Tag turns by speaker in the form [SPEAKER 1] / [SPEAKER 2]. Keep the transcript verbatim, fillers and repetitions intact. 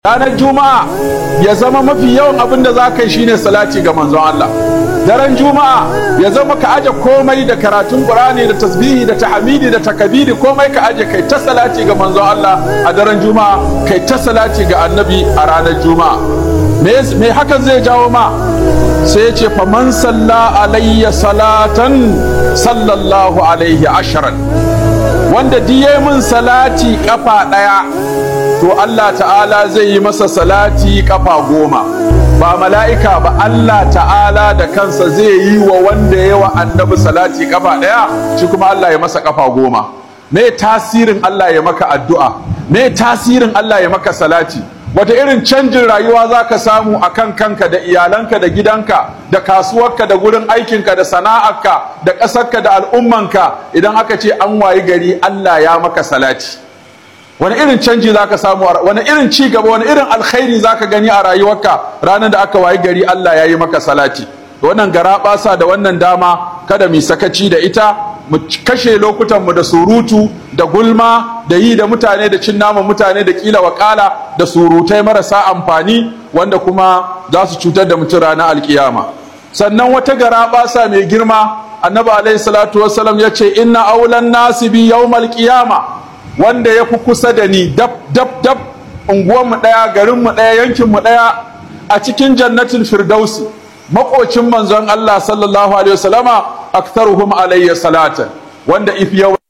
[SPEAKER 1] ranar juma'a ya zama mafi yawan abin da za ka yi shine salati ga manzon Allah. Daren juma'a ya zama ka aje komai da karatun qur'ani da tasbihi da tahmidi da takabiri, komai ka aje kai ta salati ga manzon Allah a daren juma'a, kai ta salati ga annabi a ranar juma'a. me me hakan zai jawo ma? sai ya ce fa man salla alayya salatan sallallahu alaihi ashran, wanda diye min salati kafa daya to Allah ta'ala zai yi masa salati kafa goma. Ba mala'ika ba, Allah ta'ala da kansa zai yi wa wanda yawa annabi salati kafa daya, shi kuma Allah ya masa kafa goma. Me tasirin Allah ya maka addu'a? Me tasirin Allah ya maka salati? Wata irin canjin rayuwa za ka samu a kan kanka da iyalanka da gidanka da kasuwarka da gurin aikinka da sana'arka da ƙasarka da al'ummanka idan aka ce an wayi gari Allah ya maka salati. Wani irin canji za ka samu, wani irin ci gaba, wani irin alkhairi za ka gani a rayuwarka ranar da aka wayi gari Allah ya yi maka salati. Wannan garaɓasa da wannan dama kada mu sakaci da ita, mu kashe lokutanmu da surutu da gulma da yi da mutane da cin naman mutane da kila wakala da surutai marasa amfani wanda kuma za su cutar da mutum ranar alkiyama. Sannan wata garaɓasa mai girma, annabi alaihi salatu wassalam ya ce inna aulan nasi bi yawmal qiyama, wanda ya fi kusa da ni dab dab dab, unguwanmu ɗaya, garinmu ɗaya, yankinmu ɗaya, a cikin jannatin firdausi, maƙocin manzon Allah sallallahu alaihi wasallama aktharuhum alayya salatan, wanda if yau